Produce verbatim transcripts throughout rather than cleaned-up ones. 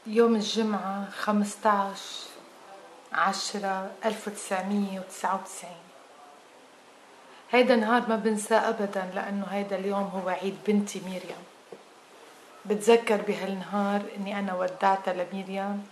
يوم الجمعة خمسة عشر عشرة ألف وتسعمية وتسعة وتسعين. هيدا نهار ما بنساه أبدا، لأنه هيدا اليوم هو عيد بنتي ميريام. بتذكر بهالنهار أني أنا ودعتها لميريام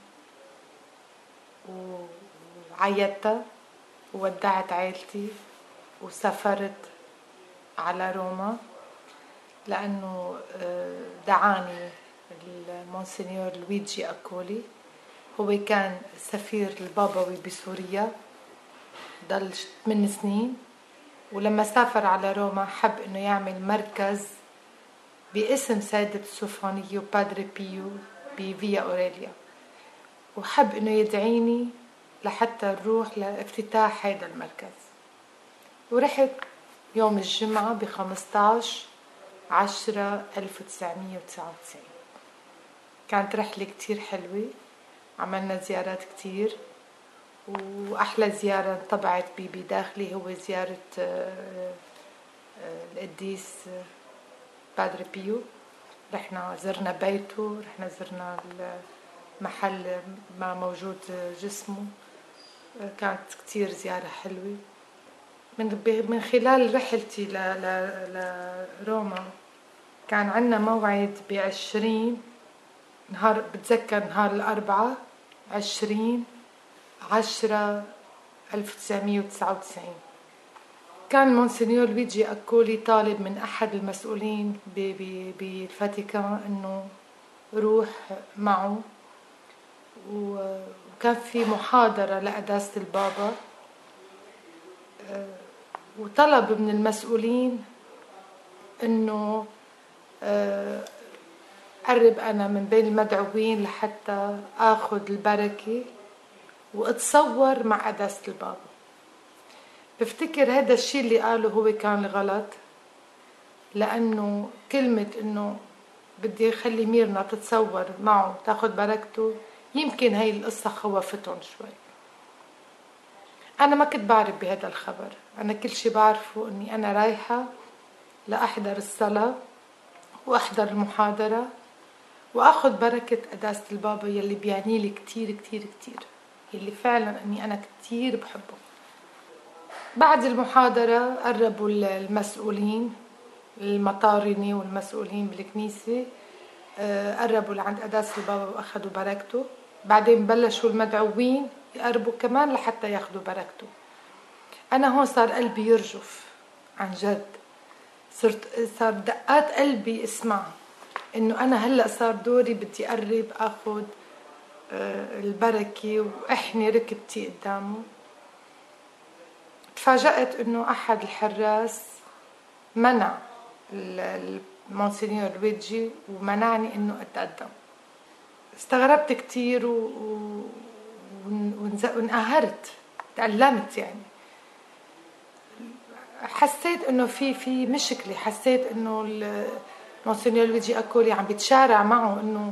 وعيدتها وودعت عائلتي وسافرت على روما، لأنه دعاني المونسينيور لويجي أكولي. هو كان سفير البابوي بسوريا، ضل ثمان سنين، ولما سافر على روما حب انه يعمل مركز باسم سيدة سوفونيو بادري بيو بفيا أوريليا، وحب انه يدعيني لحتى نروح لافتتاح هذا المركز. ورحت يوم الجمعة بخمسة عشر عشرة ألف وتسعمية وتسعة وتسعين. كانت رحلة كتير حلوة، عملنا زيارات كتير، وأحلى زيارة انطبعت بي بداخلي هو زيارة القديس بادري بيو. رحنا زرنا بيته، رحنا زرنا المحل ما موجود جسمه. كانت كتير زيارة حلوة. من من خلال رحلتي لروما كان عنا موعد بعشرين نهار، بتذكر نهار الأربعاء عشرين عشرة ألف وتسعمية وتسعة وتسعين. كان مونسينيور لويجي أكولي طالب من أحد المسؤولين بالفاتيكان إنه روح معه، وكان في محاضرة لقداسة البابا، وطلب من المسؤولين إنه قرب أنا من بين المدعوين لحتى أخذ البركة واتصور مع قداسة البابا. بفتكر هذا الشيء اللي قاله هو كان غلط، لأنه كلمة إنه بدي أخلي ميرنا تتصور معه تاخذ بركته، يمكن هاي القصة خوفتهم شوي. أنا ما كنت بعرف بهذا الخبر، أنا كل شيء بعرفه إني أنا رايحة لأحضر الصلاة وأحضر المحاضرة وأخذ بركة قداسة البابا يلي بيعني لي كتير كتير كتير، اللي فعلا أني أنا كتير بحبه. بعد المحاضرة قربوا المسؤولين المطارني والمسؤولين بالكنيسة، قربوا لعند قداسة البابا وأخذوا بركته. بعدين بلشوا المدعوين يقربوا كمان لحتى ياخذوا بركته. أنا هون صار قلبي يرجف عن جد، صرت صار دقات قلبي اسمع إنه أنا هلأ صار دوري بدي أقرب أخذ البركة وإحني ركبتي قدامه. تفاجأت إنه أحد الحراس منع المونسينيور لويجي ومنعني إنه أتقدم. استغربت كتير وانقهرت، تألمت. يعني حسيت إنه في في مشكلة، حسيت إنه المونسينيور لويجي أكولي عم بيتشارع معه، إنه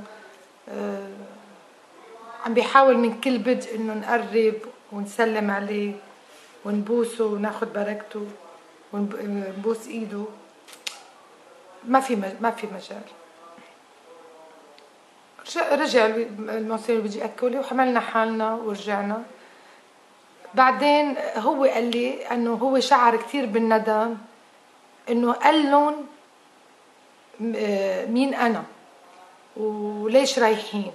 عم بيحاول من كل بدء إنه نقرب ونسلم عليه ونبوسه وناخد بركته ونبوس إيده. ما في ما في مجال. رجع المونسينيور لويجي أكولي وحملنا حالنا ورجعنا. بعدين هو قال لي أنه هو شعر كتير بالندم، إنه قال لهم مين أنا وليش رايحين،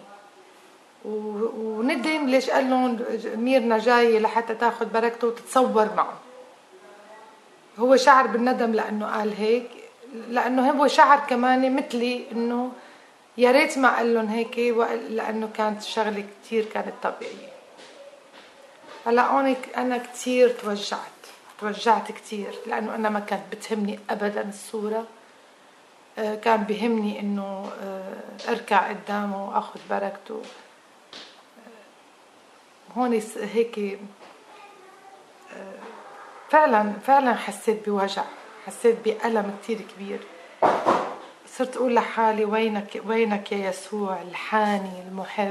وندم ليش قال لهم ميرنا جاية لحتى تاخذ بركته وتتصور معه. هو شعر بالندم لأنه قال هيك، لأنه هو شعر كمان مثلي إنه يا ريت ما قال لهم هيك، لأنه كانت شغلة كتير كانت طبيعية. هلا أنا كتير توجعت توجعت كتير، لأنه أنا ما كانت بتهمني أبدا الصورة. كان بهمني إنه أركع قدامه وأخذ بركته. هون هيك فعلا فعلا حسيت بوجع، حسيت بألم كتير كبير. صرت أقول لحالي وينك وينك يا يسوع الحاني المحب،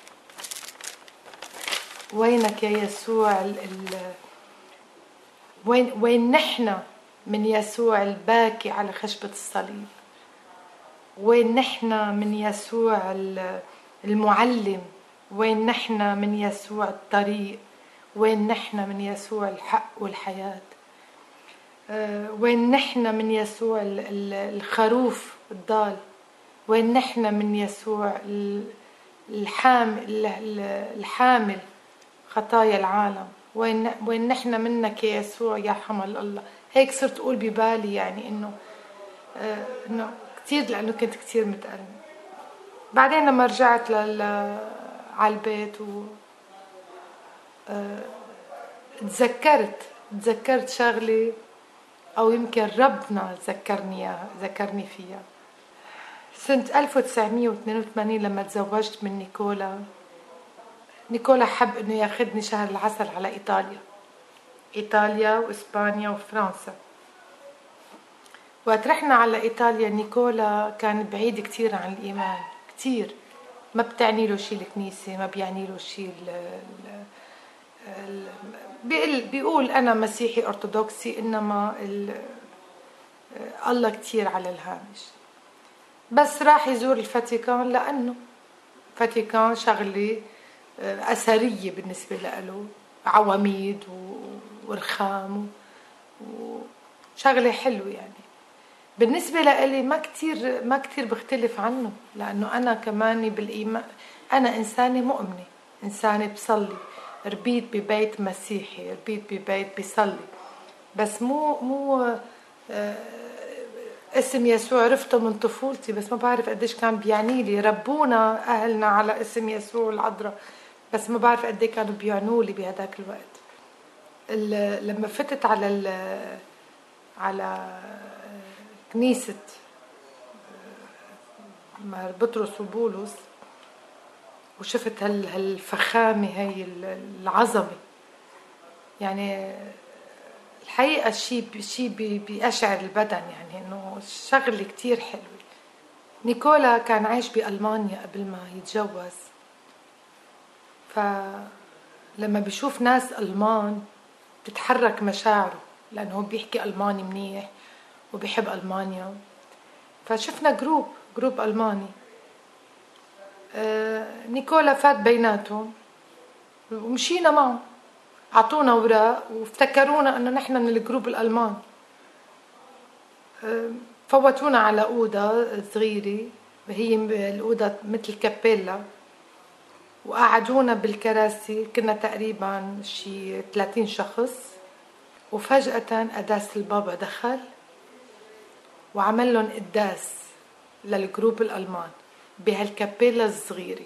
وينك يا يسوع ال ال وين وين نحن من يسوع الباكي على خشبة الصليب، وين نحن من يسوع المعلم، وين نحن من يسوع الطريق، وين نحن من يسوع الحق والحياة، وين نحن من يسوع الخروف الضال، وين نحن من يسوع الحامل الحامل خطايا العالم، وين وين نحن منك يا يسوع يا حمل الله. هيك صرت اقول ببالي يعني انه انه كثير، لانه كنت كثير متألمة. بعدين لما رجعت لل على البيت و تذكرت تذكرت شغلة، او يمكن ربنا ذكرني اياها ذكرني فيها. سنة ألف وتسعمية واثنين وثمانين لما تزوجت من نيكولا، نيكولا حب انه ياخذني شهر العسل على ايطاليا ايطاليا واسبانيا وفرنسا. وقت رحنا على ايطاليا نيكولا كان بعيد كتير عن الايمان، كتير ما بتعني له شيء الكنيسة، ما بيعني له شيء بيقول انا مسيحي ارثوذكسي، انما الله كتير على الهامش. بس راح يزور الفاتيكان لانه الفاتيكان شغله اثريه بالنسبه له، عواميد ورخام وشغله حلوه. يعني بالنسبه لي ما كتير ما كتير بختلف عنه، لانه انا كمان بالايمان انا انسانه مؤمنه، انسانه بصلي، ربيت ببيت مسيحي، ربيت ببيت بيصلي. بس مو مو آه اسم يسوع عرفته من طفولتي، بس ما بعرف قديش كان بيعني لي. ربونا اهلنا على اسم يسوع العذراء، بس ما بعرف قديش كانوا بيعنوا لي بهداك الوقت. لما فتت على على كنيسة بطرس وبولس وشفت هالفخامة هاي العظمة، يعني الحقيقة شيء شيء بيشعر البدن، يعني إنه شغلة كتير حلوة. نيكولا كان عايش بألمانيا قبل ما يتجوز، فلما بيشوف ناس ألمان بتتحرك مشاعره، لأنه هو بيحكي ألماني منيح وبيحب ألمانيا. فشفنا جروب جروب ألماني، آه نيكولا فات بيناتهم ومشينا معه، عطونا وراء وافتكرونا أنه نحن من الجروب الألمان. آه فوتونا على أوضة صغيرة، هي الأوضة مثل كابيلا، وقعدونا بالكراسي، كنا تقريبا شي ثلاثين شخص. وفجأة قداس البابا دخل وعمل لهم قداس للجروب الألمان بهالكابيلا الصغيرة.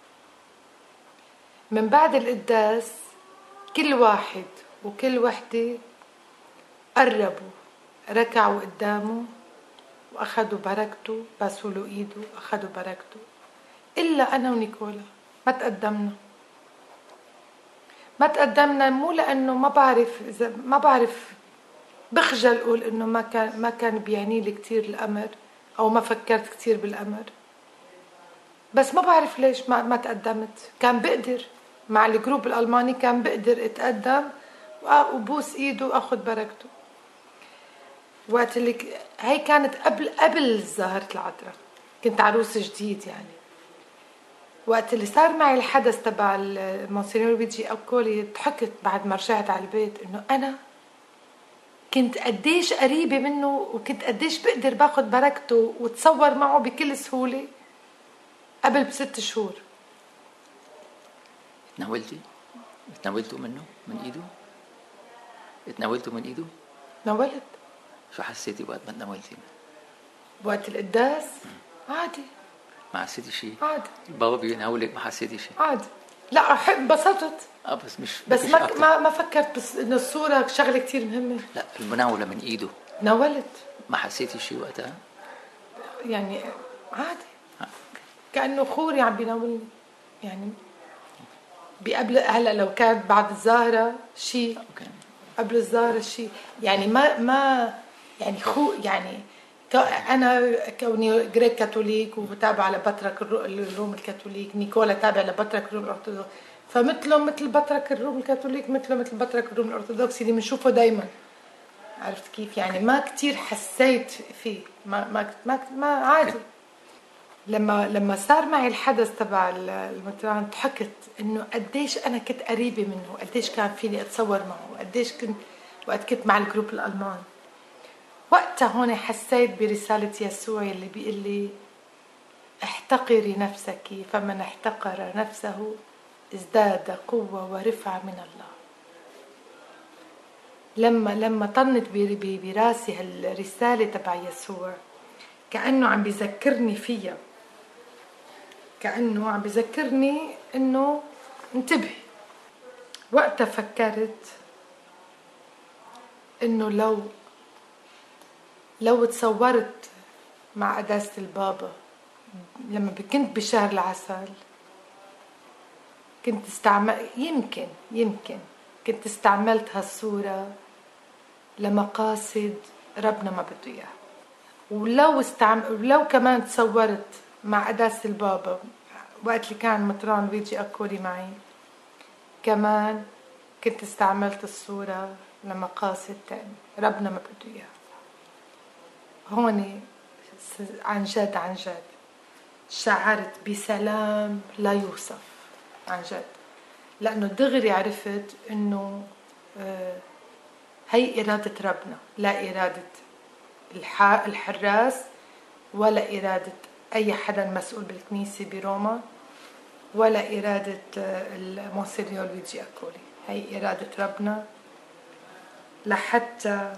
من بعد القداس كل واحد وكل وحدة قربوا ركعوا قدامه وأخذوا بركته، باسوا له إيده أخذوا بركته، إلا أنا ونيكولا ما تقدمنا ما تقدمنا مو لأنه ما بعرف إذا ما بعرف بخجل أقول إنه ما كان ما كان بيعني لي كتير الأمر، أو ما فكرت كتير بالأمر، بس ما بعرف ليش ما ما تقدمت. كان بقدر مع الجروب الألماني، كان بقدر اتقدم وبوس إيده وأخذ بركته. وقت اللي هي كانت قبل قبل زهرة العذراء، كنت عروس جديد يعني. وقت اللي صار معي الحدث تبع المونسينيور بيجي أبكولي، ضحكت بعد ما رجعت على البيت إنه أنا كنت قديش قريبة منه، وكنت قديش بقدر باخد بركته وتصور معه بكل سهولة قبل بست شهور. تناولتي؟ تناولتوا منه من إيده؟ تناولتوا من إيده؟ تناولت. شو حسيتي وقت ما تناولتي؟ وقت القداس عادي، ما حسيتي شيء؟ عادي. البابا بيناولك ما حسيتي شيء؟ عادي. لا أحب انبسطت، اه بس مش بس ما ما ما فكرت بس انه الصوره شغله كتير مهمه. لا المناوله من ايده ناولت. ما حسيتي شيء وقتها؟ يعني عادي، كانه خوري عم بيناولني يعني. بقبل هلا لو كانت بعد الظاهره شيء، قبل الظاهره شيء يعني ما ما يعني خو يعني انا كوني جريك كاثوليك وبتابع لبطرك الروم الكاثوليك، نيكولا تابع لبطرك الروم الارثوذكسي، فمثله مثل بطرك الروم الكاثوليك مثله مثل بطرك الروم الارثوذكسي اللي بنشوفه دايما. عرفت كيف يعني؟ ما كتير حسيت فيه، ما ما ما, ما عادي. لما لما صار معي الحدث تبع المطران ضحكت انه قديش انا كنت قريبه منه، قديش كان فيني اتصور معه، قديش كنت وقت كنت مع الجروب الالمان. وقتها هون حسيت برساله يسوع اللي بيقول لي احتقري نفسك فمن احتقر نفسه ازداد قوه ورفعه من الله. لما لما طنت براسي هالرساله تبع يسوع كأنه عم بيذكرني فيها، كأنه عم بيذكرني انه انتبهي. وقتها فكرت انه لو لو تصورت مع قداسة البابا لما كنت بشهر العسل، كنت استعمل يمكن يمكن كنت استعملت هالصورة لمقاصد ربنا ما بده اياها. ولو استعمل ولو كمان تصورت مع قداسة البابا وقت اللي كان مطران لويجي أكولي معي، كمان كنت استعملت الصورة لمقاصد تاني ربنا ما بده اياها. هون عن جد عن جد شعرت بسلام لا يوصف عن جد، لأنه دغري عرفت إنه هي إرادة ربنا، لا إرادة الحراس ولا إرادة أي حدا مسؤول بالكنيسة بروما ولا إرادة المونسينيور لويجي أكولي. هي إرادة ربنا، لحتى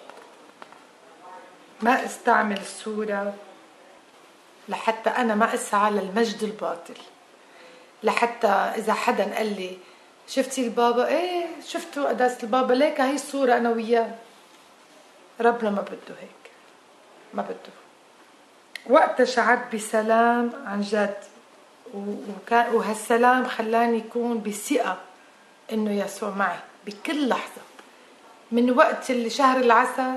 ما استعمل الصورة، لحتى أنا ما أسعى للمجد الباطل، لحتى إذا حدا قال لي شفتي البابا؟ إيه شفتوا قداسة البابا، ليك هاي الصورة أنا وياه. ربنا ما بده هيك، ما بده. وقتها شعرت بسلام عن جد، وكان وهالسلام خلاني يكون بثقة إنه يسوع معي بكل لحظة، من وقت اللي شهر العسل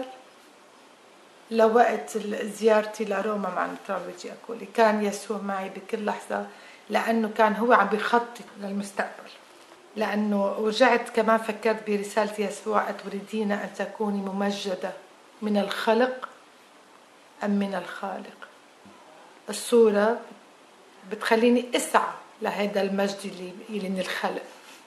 لوقت زيارتي لروما مع المطران لويجي أكولي. كان يسوع معي بكل لحظة، لأنه كان هو عم بيخطط للمستقبل. لأنه ورجعت كمان فكرت برسالة يسوع أتريدين أن تكوني ممجدة من الخلق أم من الخالق؟ الصورة بتخليني أسعى لهذا المجد اللي, اللي من الخلق.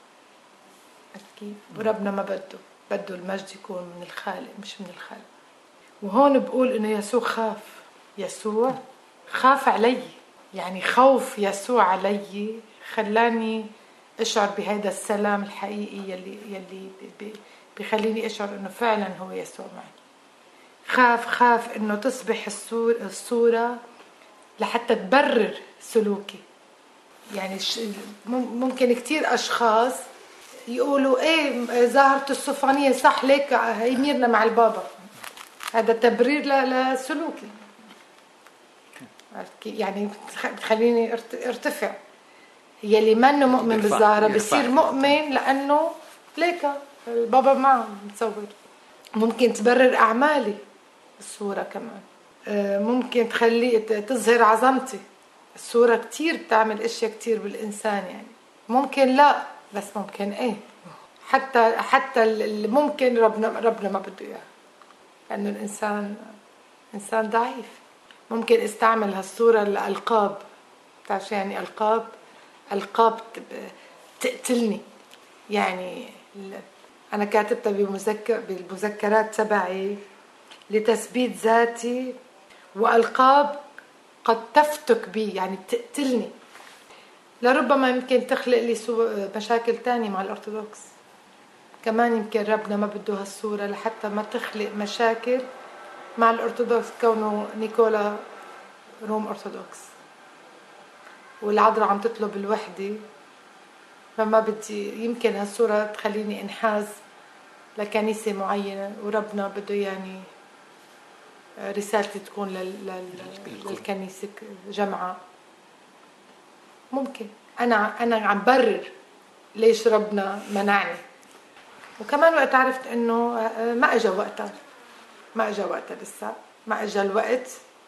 وربنا ما بده بده المجد يكون من الخالق مش من الخلق. وهون بقول إنه يسوع خاف، يسوع خاف علي، يعني خوف يسوع علي خلاني أشعر بهذا السلام الحقيقي يلي يلي بيخليني أشعر إنه فعلا هو يسوع معي. خاف خاف إنه تصبح الصورة, الصورة لحتى تبرر سلوكي. يعني ممكن كتير أشخاص يقولوا إيه ظاهرة الصوفانية صح، ليك هي ميرنا مع البابا، هذا تبرير لسلوكي. يعني تخليني ارتفع. يلي منه مؤمن بالظاهرة بصير مؤمن لأنه ليك البابا معه متصور. ممكن تبرر أعمالي الصورة كمان، ممكن تخلي تظهر عظمتي. الصورة كتير بتعمل اشياء كتير بالإنسان، يعني ممكن لا بس ممكن ايه. حتى حتى اللي ممكن ربنا ربنا ما بده اياه، لأنه الإنسان إنسان ضعيف. ممكن استعمل هالصورة لألقاب. تعرف يعني ألقاب؟ ألقاب تقتلني. يعني أنا كاتبتها بمذكر بالمذكرات تبعي لتثبيت ذاتي، وألقاب قد تفتك بي يعني تقتلني. لربما يمكن تخلق لي مشاكل تانية مع الأرثوذكس كمان. يمكن ربنا ما بده هالصورة لحتى ما تخلق مشاكل مع الأرثوذكس، كونه نيكولا روم أرثوذكس والعذراء عم تطلب الوحدة، فما بدي يمكن هالصورة تخليني انحاز لكنيسة معينة، وربنا بده يعني رسالتي تكون لل... للكنيسة جمعة. ممكن أنا أنا عم برر ليش ربنا منعني. وكمان وقت عرفت إنه ما أجا وقتها، ما أجا وقتها لسه، ما أجا الوقت،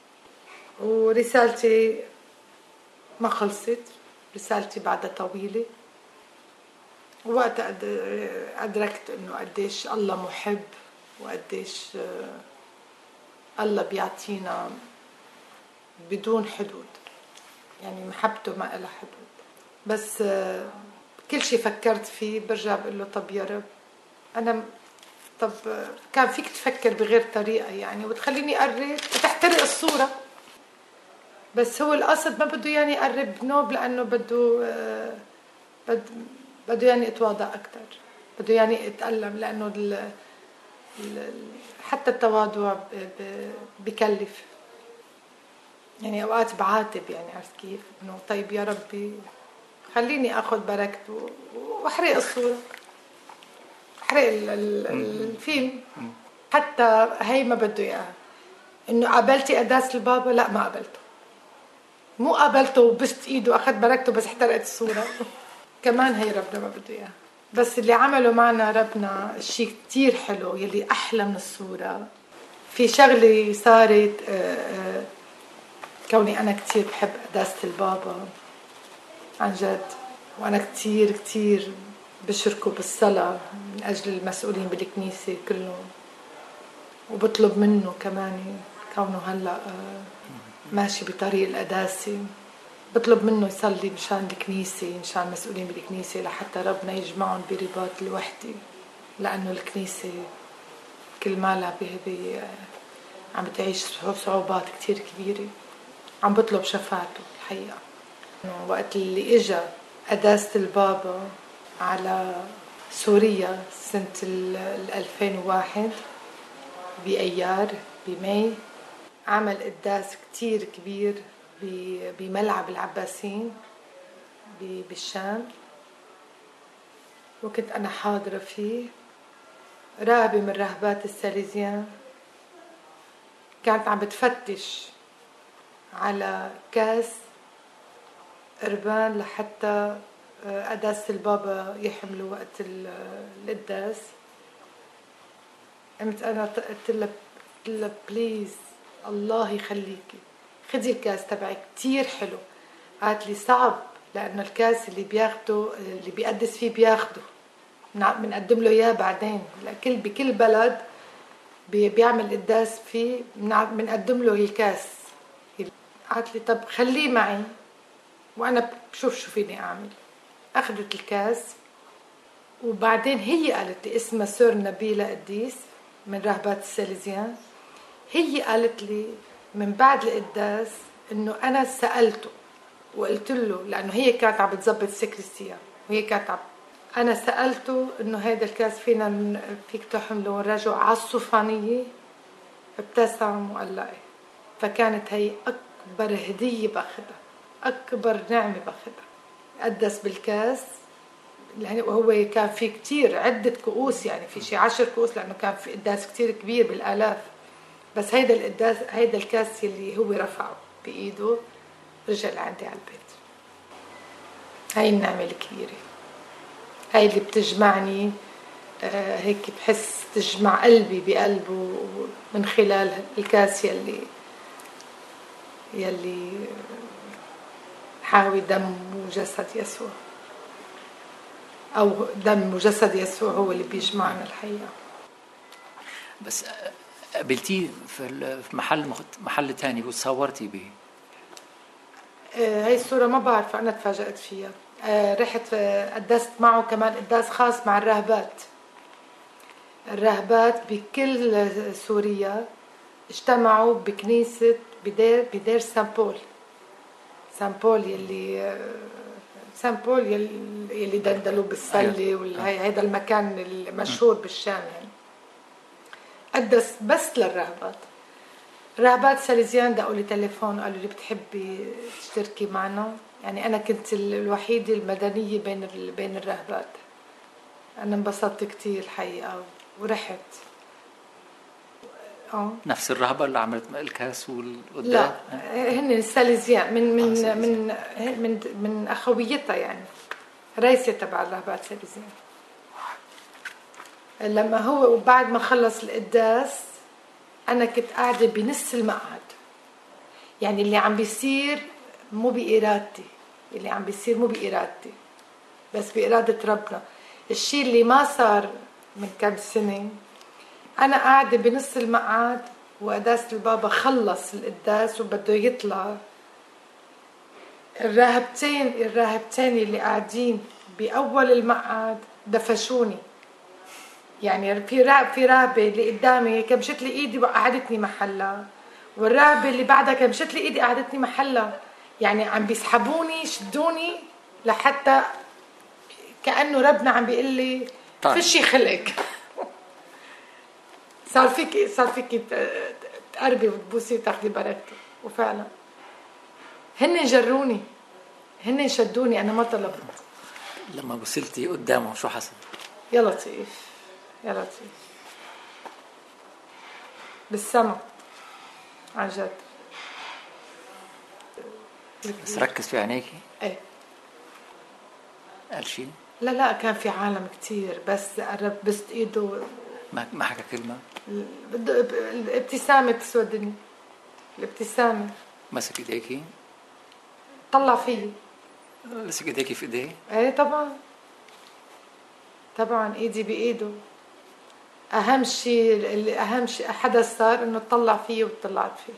ورسالتي ما خلصت، رسالتي بعدها طويلة. وقت أدركت إنه قديش الله محب، وقديش الله بيعطينا بدون حدود. يعني محبته ما لها حدود. بس كل شيء فكرت فيه برجع بقول له طب يا رب أنا، طب كان فيك تفكر بغير طريقة يعني وتخليني أقرب وتحترق الصورة. بس هو القصد ما بده يعني يقرب نوب، لأنه بده بده بده يعني اتواضع أكتر، بده يعني اتألم، لأنه ال ال حتى التواضع بكلف. يعني أوقات بعاتب يعني عرفت كيف إنه طيب يا ربي خليني أخذ بركته وأحرق الصورة، أحرق الفيلم. حتى هي ما بده إياها، إنه قابلتي قداسة البابا؟ لا ما قابلته، مو قابلته وبست إيده أخذ بركته بس احترقت الصورة. كمان هي ربنا ما بده إياها. بس اللي عمله معنا ربنا شيء كتير حلو، يلي أحلى من الصورة. في شغلة صارت، كوني أنا كتير بحب قداسة البابا عن جد، وأنا كتير كتير بشركه بالصلاة من أجل المسؤولين بالكنيسة كلهم، وبطلب منه كمان كونه هلأ ماشي بطريق القداسة، بطلب منه يصلي مشان الكنيسة، مشان المسؤولين بالكنيسة، لحتى ربنا يجمعهم برباط الوحدة، لأنه الكنيسة كل مالها بي عم بتعيش صعوبات كتير كبيرة. عم بطلب شفاعته الحقيقة. وقت اللي إجا قداسة البابا على سوريا سنة الألفين وواحد بأيار بماي، عمل قداس كتير كبير بملعب العباسين بالشام، وكنت أنا حاضرة فيه. راهبة من راهبات الساليزيان كانت عم بتفتش على كاس قربان لحتى قداسة البابا يحملوا وقت القداس. قمت أنا قلت لها بليز الله يخليكي خدي الكاس تبعك كتير حلو. قالت لي صعب، لأنه الكاس اللي بياخده اللي بيقدس فيه بياخده، بنقدم له إياه بعدين، لكل بكل بلد بيعمل قداس فيه بنقدم له الكاس. قالت لي طب خليه معي وأنا بشوف شو فيني أعمل. أخذت الكاس، وبعدين هي قالت لي اسمها سور نبيلة قديس من راهبات الساليزيان، هي قالت لي من بعد القداس إنه أنا سألته وقلت له، لأنه هي كانت عم بتزبط سكرتيريا وهي كانت عم، أنا سألته إنه هيدا الكاس فينا فيك تحمله ونرجعه على الصوفانية. ابتسم وقال لا. فكانت هي أكبر هدية باخدها، أكبر نعمة باخدها. قدس بالكاس، وهو كان في كتير عدة كؤوس، يعني في شي عشر كؤوس، لأنه كان في قداس كتير كبير بالآلاف. بس هيدا القداس هيدا الكاس اللي هو رفعه بإيده رجع لعندي على البيت. هاي النعمة الكبيرة، هاي اللي بتجمعني آه هيك بحس تجمع قلبي بقلبه من خلال الكاس يلي يلي حاوي دم وجسد يسوع، أو دم وجسد يسوع هو اللي بيجمعنا الحقيقة. بس قابلتيه في محل محل تاني وتصورتي به؟ آه هاي الصورة ما بعرف، أنا تفاجأت فيها. آه رحت قدست معه كمان قداس خاص مع الراهبات. الراهبات بكل سوريا اجتمعوا بكنيسة بدير بدير سان بول سان بول يلي سان بول يلي, يلي دندلوا بالسلة، وهي هذا المكان المشهور بالشام. يعني قدس بس للراهبات. الراهبات ساليزيان دقوا لي تليفون قالوا لي بتحبي تشتركي معنا؟ يعني أنا كنت الوحيدة المدنية بين بين الراهبات. أنا انبسطت كتير الحقيقة ورحت. اه نفس الرهبة اللي عملت الكاس والقدام؟ لا هن الساليزيان من من آه من من من أخويتها، يعني رئيسة تبع الرهبات ساليزيان. لما هو وبعد ما خلص القداس أنا كنت قاعدة بنص المقعد، يعني اللي عم بيصير مو بإرادتي، اللي عم بيصير مو بإرادتي بس بإرادة ربنا. الشيء اللي ما صار من كم سنة، أنا قاعدة بنص المقعد وقداسة البابا خلص القداس وبده يطلع، الراهبتين الراهبتين اللي قاعدين بأول المقعد دفشوني. يعني في راهب في راهبة اللي قدامي كمشت لي ايدي وقعدتني محلها، والراهبة اللي بعدها كمشت لي ايدي قعدتني محلها. يعني عم بيسحبوني شدوني لحتى كأنه ربنا عم بيقول لي فشي خلقك. صار فيك صار فيك تقربي وتبوسي وتاخدي بركته. وفعلا هن جروني، هن شدوني، انا ما طلبت. لما وصلتي قدامه شو حصل؟ يا لطيف يا لطيف، بالسما عن جد. بس ركز في عينيكي؟ ايه. قال شيء؟ لا لا، كان في عالم كتير، بس قرب بست ايده. ما ما حكى كلمة؟ بده الابتسامة تسودني، الابتسامة. مسك ايديكي؟ طلع فيي. مسك ايديكي في ايديه؟ ايه طبعا طبعا، ايدي بايده. اهم شيء اهم شيء حدث صار انه طلع فيي وطلعت فيه،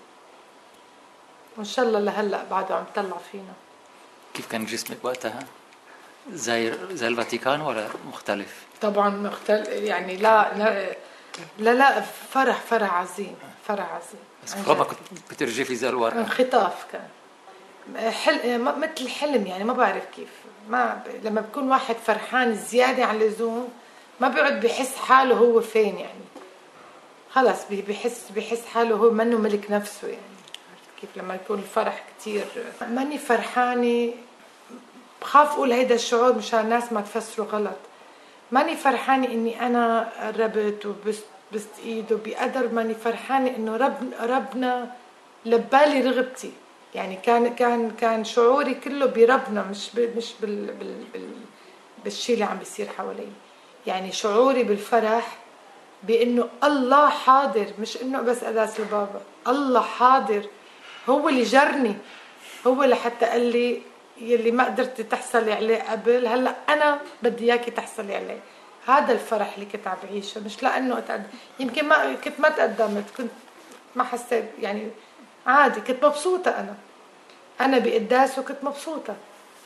وان شاء الله لهلا بعده عم طلع فينا. كيف كان جسمك وقتها؟ زي زي الفاتيكان ولا مختلف؟ طبعا مختلف يعني. لا لا لا, لا فرح فرح عظيم، فرح عظيم. بس ربما كنت بترجفي زي الورقة. انخطاف كان، حل... مثل حلم يعني. ما بعرف كيف، ما ب... لما بكون واحد فرحان زيادة عن اللزوم ما بيقعد بيحس حاله هو فين يعني. خلص بيحس بيحس حاله هو منه ملك نفسه يعني. كيف لما يكون الفرح كتير. ماني فرحانة، بخاف اقول هيدا الشعور مشان الناس ما تفسره غلط. ماني فرحانة اني انا قربت وبست بست ايده بقدر ماني فرحانة انه رب ربنا لبالي رغبتي. يعني كان كان كان شعوري كله بربنا، مش ب مش بال بال بال بالشيء اللي عم بيصير حوالي. يعني شعوري بالفرح بانه الله حاضر، مش انه بس قداس البابا. الله حاضر، هو اللي جرني، هو اللي حتى قال لي يلي ما قدرتي تحصلي عليه قبل هلا انا بدي اياكي تحصلي عليه. هذا الفرح اللي كنت عم بعيشه، مش لانه أتقدم. يمكن ما كنت ما تقدمت، كنت ما حسيت يعني عادي، كنت مبسوطه. انا انا بقداسه كنت مبسوطه،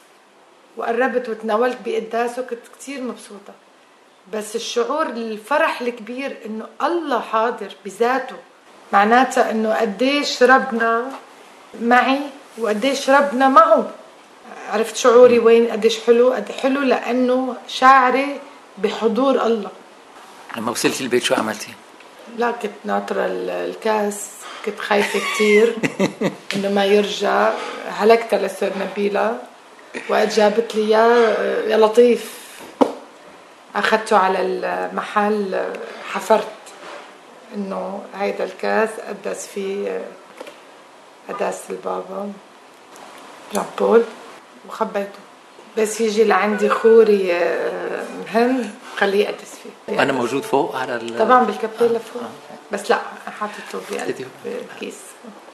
وقربت وتناولت بقداسه كنت كتير مبسوطه. بس الشعور الفرح الكبير انه الله حاضر بذاته، معناتها انه قديش ربنا معي وقديش ربنا معه. عرفت شعوري وين قديش حلو؟ قد حلو لانه شاعري بحضور الله. لما وصلتي البيت شو عملتي؟ لا كنت ناطرة الكاس، كنت خايفة كتير انه ما يرجع. هلكت لسر نبيلة، وقت جابت لي اياه يا لطيف اخذته على المحل، حفرت انه هيدا الكاس قدس فيه قداس البابا جان بول، وخبيته. بس يجي لعندي خوري مهم خليه يقدس فيه. انا موجود فوق على طبعا بالكابيلا فوق، بس لا حاطته بالكيس.